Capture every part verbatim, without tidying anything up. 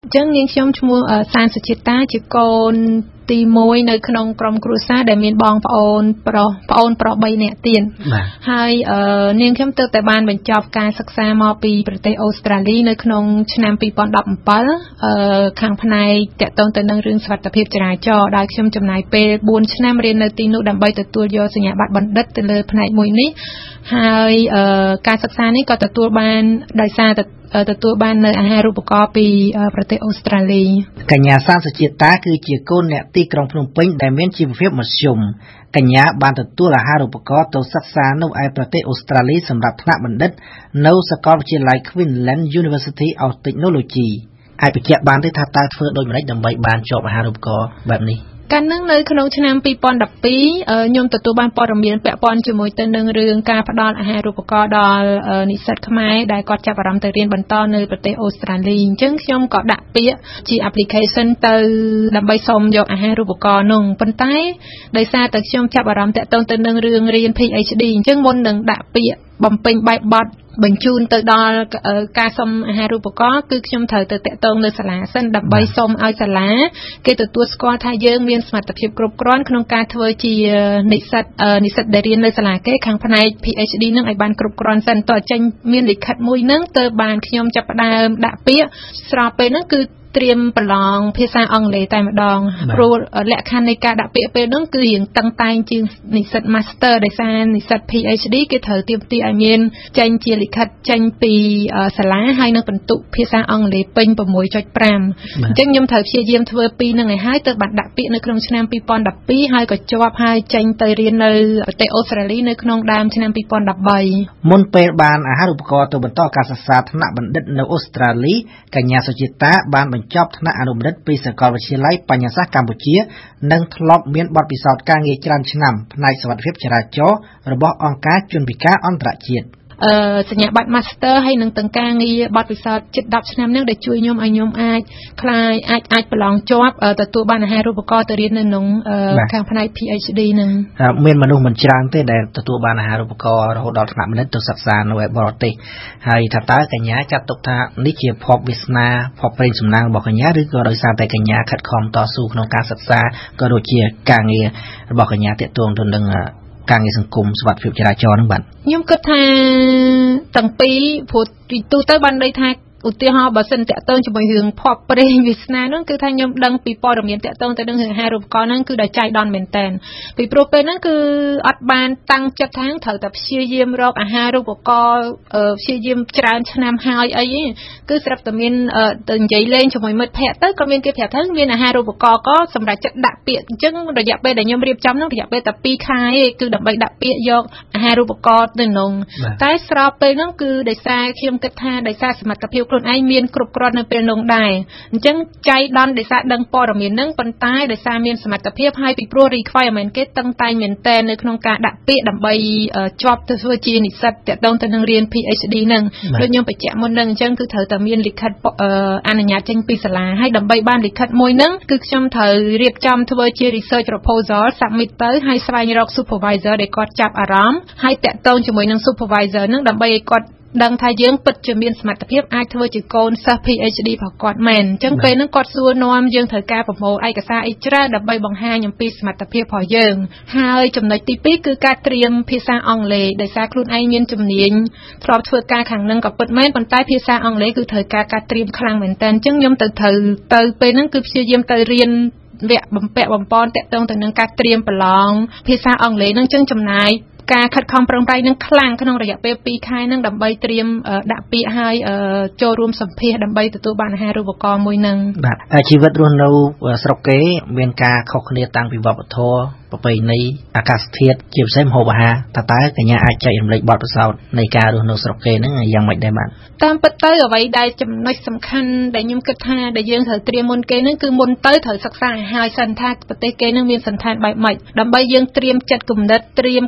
ចឹងនាងខ្ញុំឈ្មោះសានសុជាតាជាកូនទីមួយនៅក្នុងក្រុមគ្រួសារដែលមានបងប្អូនប្រុសប្អូនប្រុស3នាក់ទៀតហើយនាងខ្ញុំទើបតែបានបញ្ចប់ការសិក្សាមកពីប្រទេសអូស្ត្រាលីនៅក្នុងឆ្នាំtwo thousand seventeenខាងផ្នែកតាក់ទងទៅនឹងរឿងសុវត្ថិភាពចរាចរណ៍ដែលខ្ញុំចំណាយពេលfourឆ្នាំរៀននៅទីនោះដើម្បីទទួលយកសញ្ញាបត្របណ្ឌិតទៅលើផ្នែកមួយនេះហើយការសិក្សានេះក៏ទទួលបានដោយសារទទួលបាននៅអាហារូបករណ៍ពីប្រទេសអូស្ត្រាលីកញ្ញាសានសុជាតាគឺជាកូនអ្នកទីក្រុងភ្នំពេញដែលមានជីវភាពមធ្យមកញ្ញាបានទទួលអាហារូបករណ៍ទៅសិក្សានៅឯប្រទេសអូស្ត្រាលីសម្រាប់ថ្នាក់បណ្ឌិតនៅសាកលវិទ្យាល័យ Queensland University of Technology អាចបញ្ជាក់បានទេថាតើធ្វើដូចម្តេចដើម្បីបានជាប់អាហារូបករណ៍បែបនេះកាលនឹងនៅក្នុងឆ្នាំtwo thousand twelveខ្ញុំទទួលបានព័ត៌មានពាក់ព័ន្ធជាមួយទៅនឹងរឿងការផ្ដល់អាហារូបករណ៍ដល់និស្សិតខ្មែរដែលគាត់ចាប់អារម្មណ៍ទៅរៀនបន្តនៅប្រទេសអូស្ត្រាលីអញ្ចឹងខ្ញុំក៏ដាក់ពាក្យជា application ទៅដើម្បីសុំយកអាហារូបករណ៍នោះប៉ុន្តែដោយសារតែខ្ញុំចាប់អារម្មណ៍តាក់ទងទៅនឹងរឿងរៀន PhD អញ្ចឹងមុននឹងដាក់ពាក្យបំពេញបែបបទបញ្ជូនទៅដល់ការសុំអាហារូបករណ៍គឺខ្ញុំត្រូវទៅតាក់ទងនៅសាលាសិនដើម្បីសុំឲ្យសាលាគេទទួលស្គាល់ថាយើងមានសមត្ថភាពគ្រប់គ្រាន់ក្នុងការធ្វើជានិស្សិតនិស្សិតដែលរៀននៅសាលាគេខាងផ្នែក PhD នឹងឲ្យបានគ្រប់គ្រាន់សិនតើចេញមានលិខិតមួយនឹងទៅបានខ្ញុំចាប់ផ្ដើមដាក់ពាក្យស្របពេលហ្នឹងគឺត្រៀមប្រឡងភាសាអង់គ្លេសតែម្ដងព្រោះលក្ខខណ្ឌនៃការដាក់ពាក្យពេលហ្នឹងគឺរៀងតឹងតែងជាងនិស្សិត Master ដោយសារនិស្សិត PhD គេត្រូវទាមទារឲ្យមានចេញជាលិខិតចេញពីសាលាហើយនឹងបន្ទុកភាសាអង់គ្លេសពេញsix point five អញ្ចឹងខ្ញុំត្រូវព្យាយាមធ្វើពីរហ្នឹងឲ្យហើយទៅបានដាក់ពាក្យនៅក្នុងឆ្នាំtwo thousand twelveហើយក៏ជាប់ហើយចេញទៅរៀននៅប្រទេសអូស្ត្រាលីនៅក្នុងដើមឆ្នាំtwo thousand thirteen មុនពេលបានអាហារូបករណ៍ទៅបន្តការសិក្សាថ្នាក់បណ្ឌិតនៅអូស្ត្រាលីកញ្ញាសុជាតាបានបញ្ចប់ថ្នាក់អនុបណ្ឌិតពីសាកលវិទ្យាល័យបញ្ញាសាស្ត្រកម្ពុជានិងធ្លាប់មានបទពិសោធន៍ការងារច្រើនឆ្នាំផ្នែកសុវត្ថិភាពចរាចរណ៍របស់អង្គការជនពិការអន្តរជាតិអឺសញ្ញាបត្រ Master ហើយនឹងទាំងការងារបទពិសោធន៍ជិតtenឆ្នាំហ្នឹងដែលជួយខ្ញុំឲ្យខ្ញុំអាចខ្លាយអាចអាចប្រឡងជាប់ទទួលបានអាហារូបករណ៍ទៅរៀននៅក្នុងខាងផ្នែក PhD ហ្នឹងមានមនុស្សមិនច្រើនទេដែលទទួលបានអាហារូបករណ៍រហូតដល់ថ្នាក់បណ្ឌិតទៅសិក្សានៅឯបរទេសហើយថាតើកញ្ញាចាត់ទុកថានេះជាភពវាសនាភពព្រេងសំណាងរបស់កញ្ញាឬក៏ដោយសារតែកញ្ញាខិតខំតស៊ូក្នុងការសិក្សាក៏ដូចជាការងាររបស់កញ្ញាទាក់ទងទៅនឹងការងារសង្គមសុវត្ថិភាពចរាចរណ៍ហ្នឹងបាទខ្ញុំគិតថាទាំងពីរព្រោះទូទៅបានន័យថាឧទាហរណ៍បើសិនតាក់ទងជាមួយរឿងភ័ព្វព្រេងវាសនានោះគឺថាខ្ញុំដឹងពីព័ត៌មានតាក់ទងទៅនឹងរឿងអាហារូបករណ៍ហ្នឹងគឺដល់ចៃដន្យមែនតើពីព្រោះពេលហ្នឹងគឺអត់បានតាំងចិត្តថាត្រូវតែព្យាយាមរកអាហារូបករណ៍ព្យាយាមច្រើនឆ្នាំហើយអីគឺស្រាប់តែមានទៅនិយាយលេងជាមួយមិត្តភ័ក្តិទៅក៏មានគេប្រាប់ថាមានអាហារូបករណ៍ក៏សម្រាប់ចិត្តដាក់ពាក្យអញ្ចឹងរយៈពេលដែលខ្ញុំរៀបចំហ្នឹងរយៈពេលតែtwoខែឯងគឺដើម្បីដាក់ពាក្យយកអាហារូបករណ៍ទៅក្នុងតែស្របពេលហ្នឹងគឺដោយសារខ្ញុំគិតថាដោយសារសមត្ថភាពខ្លួនឯងមានគ្រប់គ្រាន់នៅពេលនោះដែរអញ្ចឹងចៃដន្យដោយសារដឹងព័ត៌មានហ្នឹងប៉ុន្តែដោយសារមានសមត្ថភាពហើយពីព្រោះ requirement គេតឹងតែងមែនតើនៅក្នុងការដាក់ពាក្យដើម្បីជាប់ទៅធ្វើជានិស្សិតតាក់ទងទៅនឹងរៀន PhD ហ្នឹងដូចខ្ញុំបញ្ជាក់មុនហ្នឹងអញ្ចឹងគឺត្រូវតែមានលិខិតអនុញ្ញាតចេញពីសាលាហើយដើម្បីបានលិខិតមួយហ្នឹងគឺខ្ញុំត្រូវរៀបចំធ្វើជា research proposal submit ទៅហើយស្វែងរក supervisor ដែលគាត់ចាប់អារម្មណ៍ហើយតាក់ទងជាមួយនឹង supervisor ហ្នឹងដើម្បីឲ្យគាត់ដឹងថាយើងពិតជាមានសមត្ថភាពអាចធ្វើជាកូនសិស្ស PhD របស់គាត់មែនអញ្ចឹងពេលហ្នឹងគាត់សួរនាំយើងត្រូវការប្រមូលឯកសារអីច្រើនដើម្បីបង្ហាញអំពីសមត្ថភាពរបស់យើងហើយចំណុចទីtwoគឺការត្រៀមភាសាអង់គ្លេសដោយសារខ្លួនឯងមានជំនាញធ្លាប់ធ្វើការខាងហ្នឹងក៏ពិតមែនប៉ុន្តែភាសាអង់គ្លេសគឺត្រូវការការត្រៀមខ្លាំងមែនតើអញ្ចឹងខ្ញុំទៅត្រូវទៅពេលហ្នឹងគឺព្យាយាមទៅរៀនវគ្គបំពាក់បំពន់តាក់ទងទៅនឹងការត្រៀមប្រឡងភាសាអង់គ្លេសហ្នឹងអញ្ចឹងចំណាយការខិតខំប្រឹងប្រែងនឹងខ្លាំងក្នុងរយៈពេលtwoខែហ្នឹងដើម្បីត្រៀមដាក់ពាក្យឲ្យចូលរួមសម្ភាសដើម្បីទទួលបានអាហារូបករណ៍មួយហ្នឹងបាទជីវិតរស់នៅស្រុកគេមានការខុសគ្នាតាំងពីវប្បធម៌ប្រពៃណីអាកាសធាតុជាពិសេសម្ហូបអាហារតើតើកញ្ញាអាចចែករំលែកបទពិសោធន៍នៃការរស់នៅស្រុកគេហ្នឹងយ៉ាងម៉េចដែរបាទតាមពិតទៅអ្វីដែលចំណុចសំខាន់ដែលខ្ញុំគិតថាដែលយើងត្រូវត្រៀមមុនគេហ្នឹងគឺមុនទៅត្រូវសិក្សាឲ្យហើយសិនថាប្រទេសគេហ្នឹងមានសន្តានបែបម៉េចដើម្បីយើងត្រៀមចិត្តគំនិតត្រៀមការរស់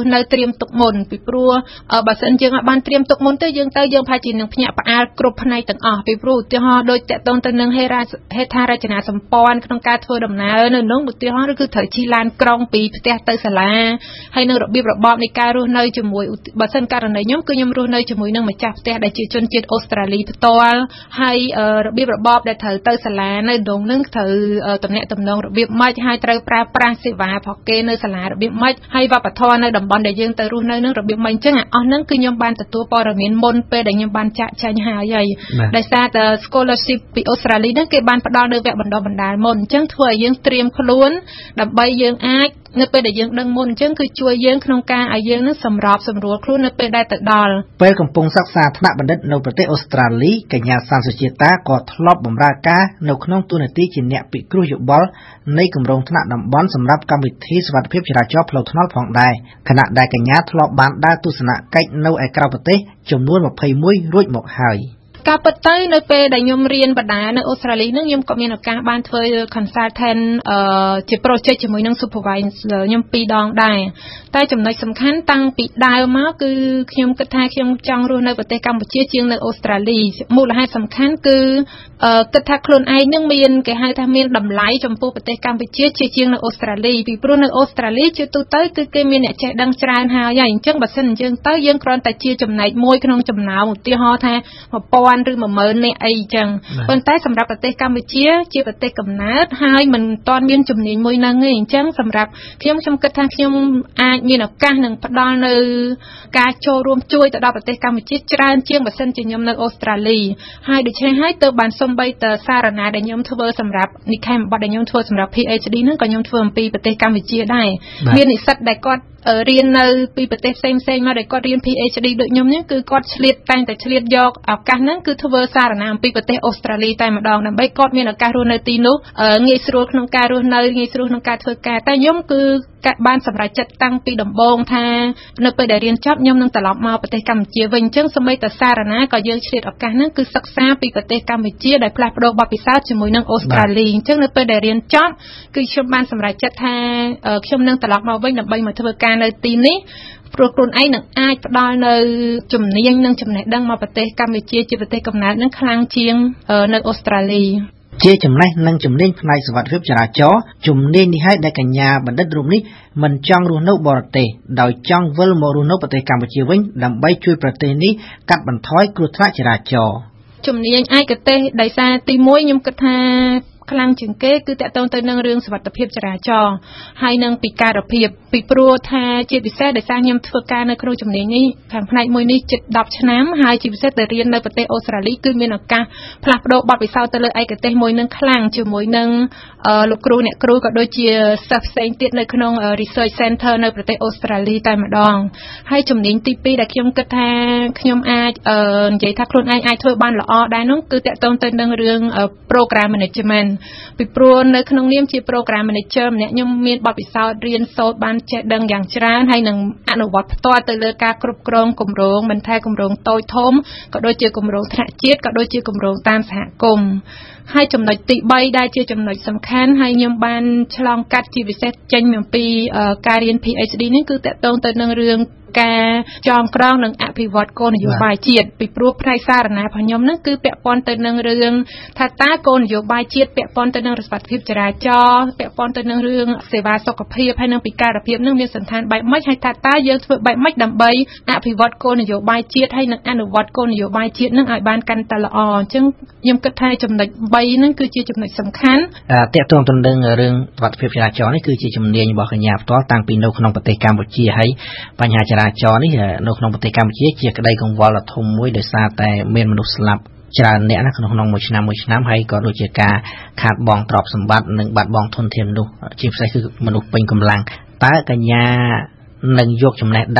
ស់នៅត្រៀមទុកមុនពីព្រោះបើសិនយើងអាចបានត្រៀមទុកមុនទៅយើងទៅយើងប្រហែលជានឹងភ្ញាក់ផ្អើលគ្រប់ផ្នែកទាំងអស់ពីព្រោះឧទាហរណ៍ដូចតកតងទៅនឹងហេរ៉ាហេដ្ឋារចនាសម្ព័ន្ធក្នុងការធ្វើដំណើរនៅនោះឧទាហរណ៍គឺត្រូវជិះឡានក្រុងពីផ្ទះទៅសាលាហើយនឹងរបៀបរបបនៃការរស់នៅជាមួយបើសិនករណីខ្ញុំគឺខ្ញុំរស់នៅជាមួយនឹងម្ចាស់ផ្ទះដែលជាជនជាតិអូស្ត្រាលីផ្ទាល់ហើយរបៀបរបបដែលត្រូវទៅសាលានៅដងនឹងត្រូវតំណែងតំណងរបៀបម៉េចហើយត្រូវប្រើប្រាស់សេវារបស់គេនៅសាលារបៀបម៉េចហើយវប្បធម៌នៅតំបន់ដែលយើងទៅរស់នៅនឹងរបៀបម៉េចអញ្ចឹងអស់ហ្នឹងគឺខ្ញុំបានទទួលព័ត៌មានមុនពេលដែលខ្ញុំបានចាក់ចែងហើយហើយដោយសារតែ scholarship ពីអូស្ត្រាលីហ្នឹងគេបានផ្ដល់នៅវគ្គបណ្ដុះបណ្ដាលមុនអញ្ចឹងធ្វើឲ្យយើងត្រៀមខ្លួនដើម្បីយើងអាចនៅពេលដែលយើងដឹងមុនអញ្ចឹងគឺជួយយើងក្នុងការឲ្យយើងនឹងសម្របសម្រួលខ្លួននៅពេលដែលទៅដល់ពេលកំពុងសិក្សាថ្នាក់បណ្ឌិតនៅប្រទេសអូស្ត្រាលីកញ្ញាសានសុជាតាក៏ធ្លាប់បម្រើការនៅក្នុងតួនាទីជាអ្នកពិគ្រោះយោបល់នៃគម្រោងថ្នាក់តំបន់សម្រាប់កម្មវិធីសុវត្ថិភាពចរាចរណ៍ផ្លូវថ្នល់ផងដែរខណៈដែលកញ្ញាធ្លាប់បានដើរទស្សនកិច្ចនៅឯក្រៅប្រទេសចំនួនยี่สิบเอ็ดរួចមកហើយការពិតទៅនៅពេលដែលខ្ញុំរៀនបណ្ដានៅអូស្ត្រាលីនឹងខ្ញុំក៏មានឱកាសបានធ្វើ consultant អឺជា project ជាមួយនឹង supervisor ខ្ញុំពីរដងដែរតែចំណុចសំខាន់តាំងពីដើមមកគឺខ្ញុំគិតថាខ្ញុំចង់រស់នៅប្រទេសកម្ពុជាជាងនៅអូស្ត្រាលីមូលហេតុសំខាន់គឺអឺគិតថាខ្លួនឯងនឹងមានគេហៅថាមានតម្លៃចំពោះប្រទេសកម្ពុជាជាជាងនៅអូស្ត្រាលីពីព្រោះនៅអូស្ត្រាលីជាទូទៅគឺគេមានអ្នកចេះដឹងច្រើនហើយហើយអញ្ចឹងបើសិនយើងទៅយើងគ្រាន់តែជាចំណែកមួយក្នុងចំណោមឧទាហរណ៍ថាone thousandឬone thousandនាក់អីចឹងប៉ុន្តែសម្រាប់ប្រទេសកម្ពុជាជាប្រទេសកំណើតហើយមិនទាន់មានជំនាញមួយហ្នឹងទេអញ្ចឹងសម្រាប់ខ្ញុំខ្ញុំគិតថាខ្ញុំអាចមានឱកាសនឹងផ្ដល់នៅការចូលរួមជួយទៅដល់ប្រទេសកម្ពុជាច្រើនជាងបើសិនជាខ្ញុំនៅអូស្ត្រាលីហើយដូច្នេះហើយទៅបានសំបីតសារណាដែលខ្ញុំធ្វើសម្រាប់និក្ខេមបទដែលខ្ញុំធ្វើសម្រាប់ PhD ហ្នឹងក៏ខ្ញុំធ្វើអំពីប្រទេសកម្ពុជាដែរមាននិស្សិតដែលគាត់រៀននៅពីប្រទេសផ្សេងផ្សេងមកដែលគាត់រៀន PhD ដូចខ្ញុំនេះគឺគាត់ឆ្លៀតតែងតែឆ្លៀតយកឱកាសហ្នឹងគឺធ្វើសារណាអំពីប្រទេសអូស្ត្រាលីតែម្ដងដើម្បីគាត់មានឱកាសរស់នៅទីនោះងាយស្រួលក្នុងការរស់នៅងាយស្រួលក្នុងការធ្វើការតែខ្ញុំគឺបានសម្រេចចិត្តតាំងពីដំបូងថានៅពេលដែលរៀនចប់ខ្ញុំនឹងត្រឡប់មកប្រទេសកម្ពុជាវិញអញ្ចឹងសូម្បីតែសារណាក៏យើងឆ្លៀតឱកាសហ្នឹងគឺសិក្សាពីប្រទេសកម្ពុជាដែលផ្លាស់ប្ដូរបទពិសោធន៍ជាមួយនឹងអូស្ត្រាលីអញ្ចឹងនៅពេលដែលរៀនចប់គឺខ្ញុំបានសម្រេចចិត្តថាខ្ញុំនឹងត្រឡប់មកវិញដើម្បីមកធ្វើការនៅទីនេះព្រោះខ្លួនឯងនឹងអាចផ្ដល់នៅជំនាញនិងចំណេះដឹងមកប្រទេសកម្ពុជាជាប្រទេសកំណើតនឹងខ្លាំងជាងនៅអូស្ត្រាលីជាចំណេះនិងជំនាញផ្នែកសុវត្ថិភាពចរាចរណ៍ជំនាញនេះហើយដែលកញ្ញាបណ្ឌិតរូបនេះមិនចង់រស់នៅបរទេសដោយចង់វិលមករស់នៅប្រទេសកម្ពុជាវិញដើម្បីជួយប្រទេសនេះកាត់បន្ថយគ្រោះថ្នាក់ចរាចរណ៍ជំនាញឯកទេសដោយសារទីមួយខ្ញុំគិតថាខ្លាំងជាងគេគឺតកតងទៅនឹងរឿងសុវត្ថិភាពចរាចរណ៍ហើយនឹងពិការភាពពីព្រោះថាជាពិសេសដោយសារខ្ញុំធ្វើការនៅក្នុងជំនាញនេះខាងផ្នែកមួយនេះជិត10ឆ្នាំហើយជាពិសេសទៅរៀននៅប្រទេសអូស្ត្រាលីគឺមានឱកាសផ្លាស់ប្ដូរបទពិសោធន៍ទៅលើឯកទេសមួយនឹងខ្លាំងជាមួយនឹងលោកគ្រូអ្នកគ្រូក៏ដូចជាសិស្សផ្សេងទៀតនៅក្នុង research center នៅប្រទេសអូស្ត្រាលីតែម្ដងហើយជំនាញទីពីរដែលខ្ញុំគិតថាខ្ញុំអាចនិយាយថាខ្លួនឯងអាចធ្វើបានល្អដែរនោះគឺតកតងទៅនឹងរឿង program managementពីព្រោះនៅក្នុងនាមជា program manager ម្នាក់ខ្ញុំមានបទពិសោធន៍រៀនសូត្របានចេះដឹងយ៉ាងច្រើនហើយនឹងអនុវត្តផ្ទាល់ទៅលើការគ្រប់គ្រងគម្រោងមិនថាគម្រោងតូចធំក៏ដូចជាគម្រោងថ្នាក់ជាតិក៏ដូចជាគម្រោងតាមសហគមន៍ហើយចំណុចទី3ដែលជាចំណុចសំខាន់ហើយខ្ញុំបានឆ្លងកាត់ជាពិសេសចេញអំពីការរៀន PhD នេះគឺតកតងទៅនឹងរឿងការចងក្រងនិងអភិវឌ្ឍគោលនយោបាយជាតិពីព្រោះផ្នែកសារណារបស់ខ្ញុំហ្នឹងគឺពាក់ព័ន្ធទៅនឹងរឿងថាតើគោលនយោបាយជាតិពាក់ព័ន្ធទៅនឹងសុវត្ថិភាពចរាចរណ៍ពាក់ព័ន្ធទៅនឹងរឿងសេវាសុខភាពហើយនិងពិការភាពនឹងមានសន្តានបែបម៉េចហើយថាតើយើងធ្វើបែបម៉េចដើម្បីអភិវឌ្ឍគោលនយោបាយជាតិហើយនិងអនុវត្តគោលនយោបាយជាតិនឹងឲ្យបានកាន់តែល្អអញ្ចឹងខ្ញុំគិតថាចំណុច3ហ្នឹងគឺជាចំណុចសំខាន់តើតើទៅនឹងរឿងសុវត្ថិភាពចរាចរណ៍នេះគឺជាជំនាញរបស់កញ្ញាផ្ទាល់តាំងពីនៅក្នុងប្រទេសកម្ពុជាហើយបញ្ហាចរាចរណ៍នេះនៅក្នុងប្រទេសកម្ពុជាជាក្តីកង្វល់ដ៏ធំមួយដោយសារតែមានមនុស្សស្លាប់ច្រើនអ្នកណាក្នុងមួយឆ្នាំមួយឆ្នាំហើយក៏ដូចជាការខាតបង់ទ្រព្យសម្បត្តិនិងបាត់បង់ធនធានមនុស្សជាពិសេសគឺមនុស្សពេញកម្លាំងតើកញ្ញានឹងយកចំណេះដឹង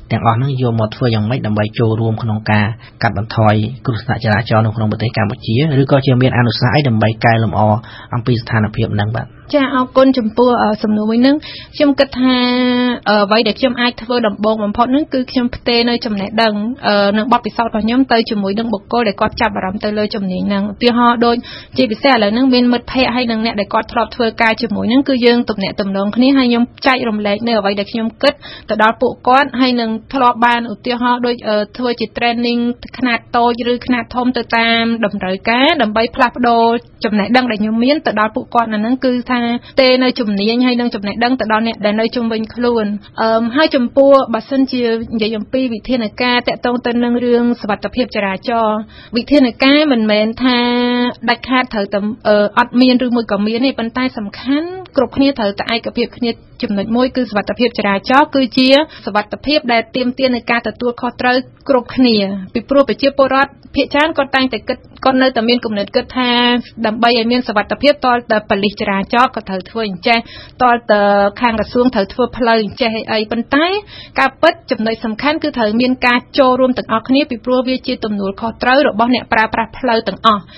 ទាំងអស់ហ្នឹងយកមកធ្វើយ៉ាងម៉េចដើម្បីចូលរួមក្នុងការកាត់បន្ថយគ្រោះថ្នាក់ចរាចរណ៍នៅក្នុងប្រទេសកម្ពុជាឬក៏ជាមានអនុសាសន៍អីដើម្បីកែលម្អអំពីស្ថានភាពហ្នឹងបាទចាអរគុណចំពោះសំណួរមួយហ្នឹងខ្ញុំគិតថាអ្វីដែលខ្ញុំអាចធ្វើដំបូងបំផុតហ្នឹងគឺខ្ញុំផ្ទេរនៅចំណេះដឹងនិងបទពិសោធន៍របស់ខ្ញុំទៅជាមួយនឹងបុគ្គលដែលគាត់ចាប់អារម្មណ៍ទៅលើជំនាញហ្នឹងឧទាហរណ៍ដូចជាពិសេសឥឡូវហ្នឹងមានមិត្តភ័ក្តិហើយនិងអ្នកដែលគាត់ធ្លាប់ធ្វើការជាមួយហ្នឹងគឺយើងទំនាក់ទំនងគ្នាហើយខ្ញុំចែករំលែកនៅអ្វីដែលខ្ញុំគិតទៅដល់ពួកគាត់ហើយនឹងធ្លាប់បានឧទាហរណ៍ដូចធ្វើជា training ខ្នាតតូចឬខ្នាតធំទៅតាមតម្រូវការដើម្បីផ្លាស់ប្ដូរចំណេះដឹងដែលខ្ញុំមានទៅដល់ពួកគាត់នៅហ្នឹងគឺថាទេនៅជំនាញហើយនឹងចំណេះដឹងទៅដល់អ្នកដែលនៅជុំវិញខ្លួនអឺហើយចំពោះបើសិនជានិយាយអំពីវិធានការតាក់ទងទៅនឹងរឿងសុវត្ថិភាពចរាចរណ៍វិធានការមិនមែនថាដាច់ខាតត្រូវតែអត់មានឬមួយក៏មានទេប៉ុន្តែសំខាន់គ្រប់គ្នាត្រូវតែឯកភាពគ្នាចំណុចមួយគឺសុវត្ថិភាពចរាចរណ៍គឺជាសុវត្ថិភាពដែលទាមទារនឹងការទទួលខុសត្រូវគ្រប់គ្នាពីព្រោះប្រជាពលរដ្ឋភាគច្រើនគាត់តែងតែគិតគាត់នៅតែមានគំនិតគិតថាដើម្បីឲ្យមានសុវត្ថិភាពតលតែប៉ូលីសចរាចរណ៍ក៏ត្រូវធ្វើអញ្ចេះតលតែខាងក្រសួងត្រូវធ្វើផ្លូវអញ្ចេះអីប៉ុន្តែការពិតចំណុចសំខាន់គឺត្រូវមានការចូលរួមទាំងអស់គ្នាពីព្រោះវាជាទំនួលខុសត្រូវរបស់អ្នកប្រើប្រាស់ផ្លូវទាំងអស់